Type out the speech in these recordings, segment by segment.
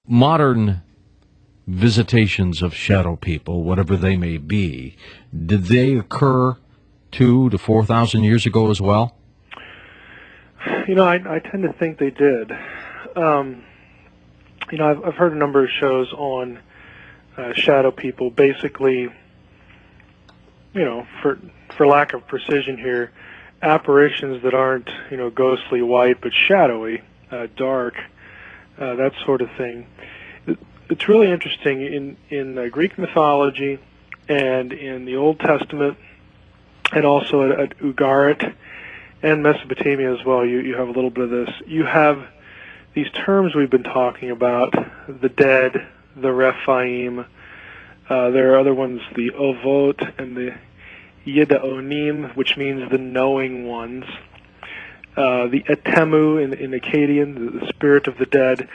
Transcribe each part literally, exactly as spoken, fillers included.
modern visitations of shadow people, whatever they may be, did they occur two to four thousand years ago as well? You know, I, I tend to think they did. Um, you know, I've, I've heard a number of shows on uh, shadow people. Basically, you know, for for lack of precision here, apparitions that aren't, you know, ghostly white but shadowy, uh, dark, uh, that sort of thing. It, it's really interesting in in uh, Greek mythology and in the Old Testament, and also at, at Ugarit and Mesopotamia as well. You you have a little bit of this. You have these terms we've been talking about: the dead, the Rephaim. Uh, there are other ones, the Ovot and the Yedaonim, which means the knowing ones. Uh, the Etemu in, in Akkadian, the, the spirit of the dead.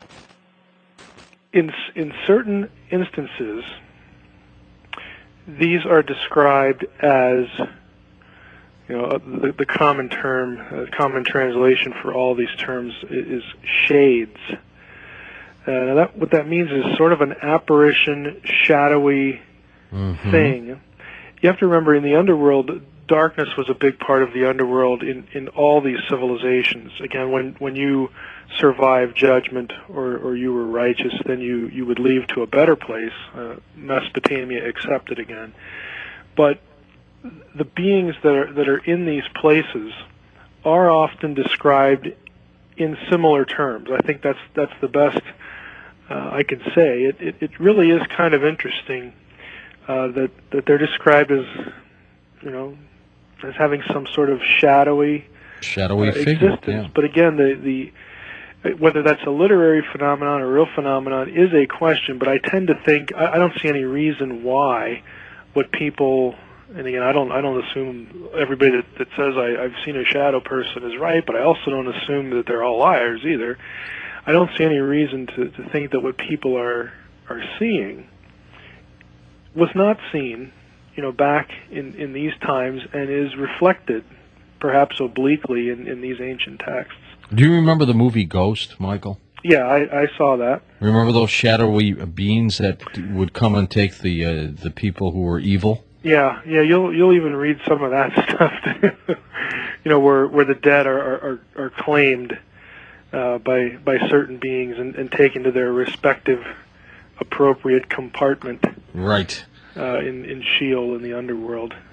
In in certain instances, these are described as, you know, the, the common term, uh, common translation for all these terms is, is shades. Uh, now that, what that means is sort of an apparition, shadowy mm-hmm. thing. You have to remember, in the underworld, darkness was a big part of the underworld in, in all these civilizations. Again, when, when you survived judgment or, or you were righteous, then you, you would leave to a better place, uh, Mesopotamia accepted again. But the beings that are, that are in these places are often described in similar terms. I think that's that's the best uh, I can say. It, it it really is kind of interesting uh, that that they're described as, you know, as having some sort of shadowy shadowy uh, figure, existence. yeah. But again, the the whether that's a literary phenomenon or a real phenomenon is a question. But I tend to think I, I don't see any reason why what people, and again, I don't I don't assume everybody that, that says I, I've seen a shadow person is right, but I also don't assume that they're all liars either. I don't see any reason to, to think that what people are are seeing was not seen, you know, back in, in these times, and is reflected, perhaps obliquely, in, in these ancient texts. Do you remember the movie Ghost, Michael? Yeah, I, I saw that. Remember those shadowy beings that would come and take the uh, the people who were evil? Yeah, yeah, you'll you'll even read some of that stuff, too. You know, where where the dead are are, are claimed uh, by by certain beings and, and taken to their respective appropriate compartment. Right. Uh, in in Sheol in the underworld.